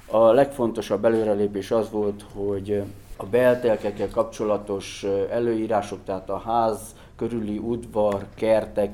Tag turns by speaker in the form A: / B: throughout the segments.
A: A legfontosabb előrelépés az volt, hogy a beltelkekkel kapcsolatos előírások, tehát a ház körüli udvar, kertek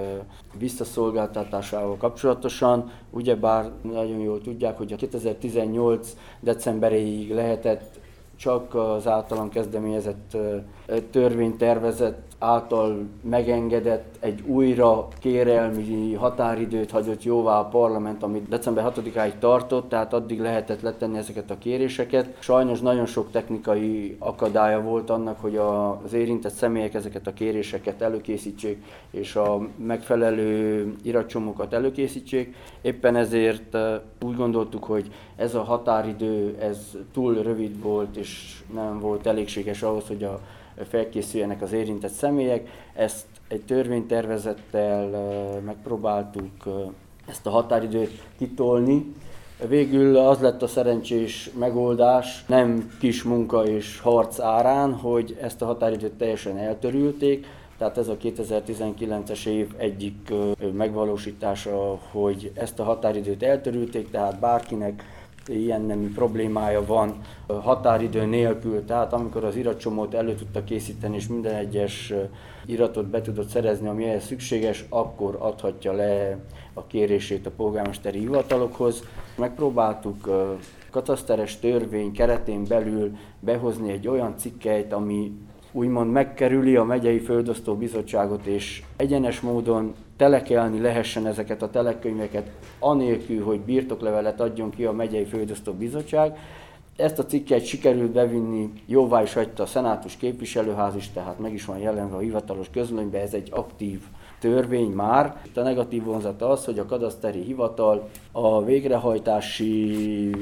A: visszaszolgáltatásával kapcsolatosan, ugyebár nagyon jól tudják, hogy a 2018. decemberéig lehetett csak az általam kezdeményezett törvénytervezet által megengedett egy újra kérelmi határidőt hagyott jóvá a parlament, amit december 6-áig tartott, tehát addig lehetett letenni ezeket a kéréseket. Sajnos nagyon sok technikai akadálya volt annak, hogy az érintett személyek ezeket a kéréseket előkészítsék, és a megfelelő iratcsomagokat előkészítsék. Éppen ezért úgy gondoltuk, hogy ez a határidő ez túl rövid volt, és nem volt elégséges ahhoz, hogy felkészüljenek az érintett személyek. Ezt egy törvénytervezettel megpróbáltuk ezt a határidőt kitolni. Végül az lett a szerencsés megoldás, nem kis munka és harc árán, hogy ezt a határidőt teljesen eltörülték. Tehát ez a 2019-es év egyik megvalósítása, hogy ezt a határidőt eltörülték, tehát bárkinek ilyen nemű problémája van határidő nélkül, tehát amikor az iratcsomót elő tudta készíteni és minden egyes iratot be tudott szerezni, ami ehhez szükséges, akkor adhatja le a kérését a polgármesteri hivatalokhoz. Megpróbáltuk kataszteres törvény keretén belül behozni egy olyan cikkeit, ami úgymond megkerüli a megyei földosztó bizottságot, és egyenes módon telekelni lehessen ezeket a telekönyveket, anélkül, hogy birtoklevelet adjon ki a megyei földosztó bizottság. Ezt a cikket sikerült bevinni, jóvá is hagyta a szenátus képviselőház is, tehát meg is van jelenve a hivatalos közlönyben, ez egy aktív törvény már. Itt a negatív vonzata az, hogy a kadaszteri hivatal a végrehajtási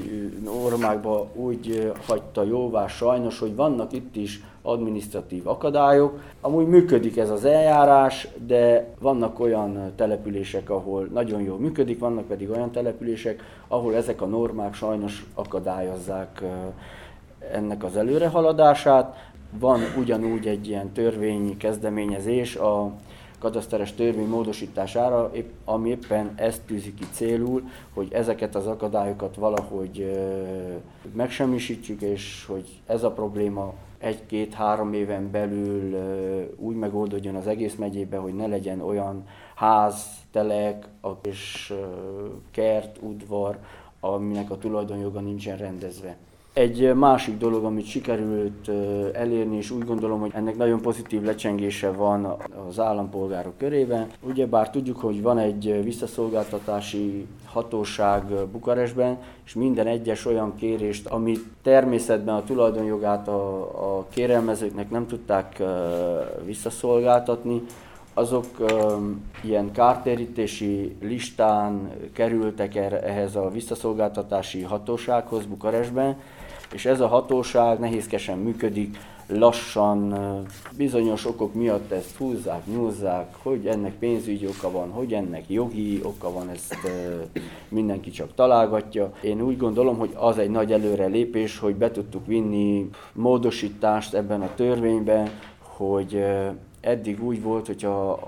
A: normákba úgy hagyta jóvá sajnos, hogy vannak itt is adminisztratív akadályok. Amúgy működik ez az eljárás, de vannak olyan települések, ahol nagyon jól működik, vannak pedig olyan települések, ahol ezek a normák sajnos akadályozzák ennek az előrehaladását. Van ugyanúgy egy ilyen törvényi kezdeményezés a kataszteres törvény módosítására, ami éppen ezt tűzi ki célul, hogy ezeket az akadályokat valahogy megsemmisítsük, és hogy ez a probléma 1-2-3 éven belül úgy megoldódjon az egész megyében, hogy ne legyen olyan ház, telek és kert, udvar, aminek a tulajdonjoga nincsen rendezve. Egy másik dolog, amit sikerült elérni, és úgy gondolom, hogy ennek nagyon pozitív lecsengése van az állampolgárok körében. Ugyebár tudjuk, hogy van egy visszaszolgáltatási hatóság Bukarestben, és minden egyes olyan kérést, amit természetben a tulajdonjogát a kérelmezőknek nem tudták visszaszolgáltatni, azok ilyen kártérítési listán kerültek ehhez a visszaszolgáltatási hatósághoz Bukarestben, és ez a hatóság nehézkesen működik, lassan, bizonyos okok miatt ezt húzzák, nyúzzák, hogy ennek pénzügyi oka van, hogy ennek jogi oka van, ezt mindenki csak találgatja. Én úgy gondolom, hogy az egy nagy előrelépés, hogy be tudtuk vinni módosítást ebben a törvényben, hogy eddig úgy volt, hogy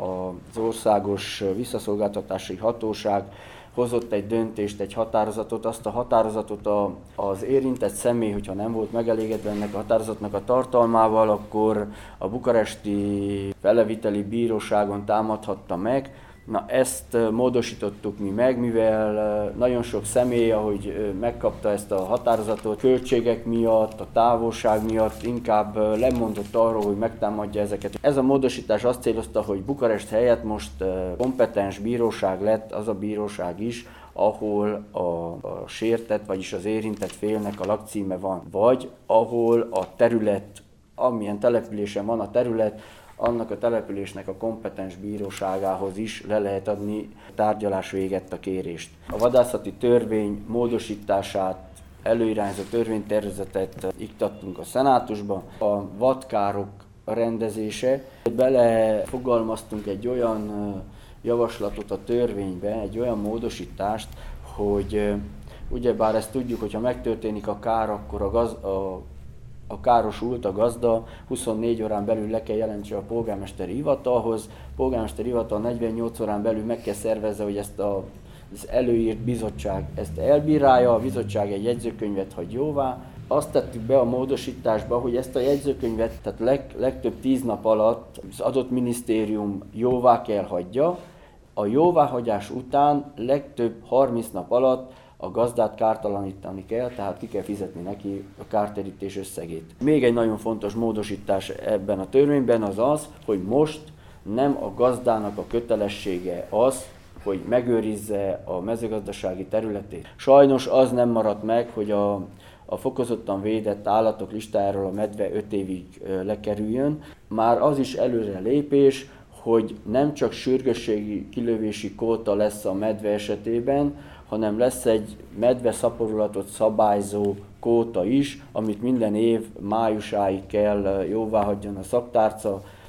A: az országos visszaszolgáltatási hatóság hozott egy döntést, egy határozatot, azt a határozatot az érintett személy, hogyha nem volt megelégedve ennek a határozatnak a tartalmával, akkor a bukaresti feleviteli bíróságon támadhatta meg. Na ezt módosítottuk mi meg, mivel nagyon sok személy, ahogy megkapta ezt a határozatot, költségek miatt, a távolság miatt inkább lemondott arról, hogy megtámadja ezeket. Ez a módosítás azt célozta, hogy Bukarest helyett most kompetens bíróság lett az a bíróság is, ahol a sértett, vagyis az érintett félnek a lakcíme van, vagy ahol a terület, amilyen településen van a terület, annak a településnek a kompetens bíróságához is le lehet adni tárgyalás véget a kérést. A vadászati törvény módosítását előirányzó törvénytervezetet iktattunk a szenátusba. A vadkárok rendezése, belefogalmaztunk egy olyan javaslatot a törvénybe, egy olyan módosítást, hogy ugyebár ezt tudjuk, hogyha megtörténik a kár, akkor a károsult, a gazda 24 órán belül le kell jelentse a polgármesteri hivatalhoz. A polgármesteri hivatal 48 órán belül meg kell szervezze, hogy ezt a az előírt bizottság ezt elbírálja, a bizottság egy jegyzőkönyvet hagy jóvá. Azt tettük be a módosításba, hogy ezt a jegyzőkönyvet, tehát legtöbb 10 nap alatt az adott minisztérium jóvá kell hagyja, a jóváhagyás után legtöbb 30 nap alatt a gazdát kártalanítani kell, tehát ki kell fizetni neki a kártérítés összegét. Még egy nagyon fontos módosítás ebben a törvényben az az, hogy most nem a gazdának a kötelessége az, hogy megőrizze a mezőgazdasági területét. Sajnos az nem maradt meg, hogy a fokozottan védett állatok listájáról a medve 5 évig lekerüljön. Már az is előre lépés, hogy nem csak sürgősségi kilövési kvóta lesz a medve esetében, hanem lesz egy medveszaporulatot szabályzó kvóta is, amit minden év májusáig kell jóváhagyjon a szaktárca,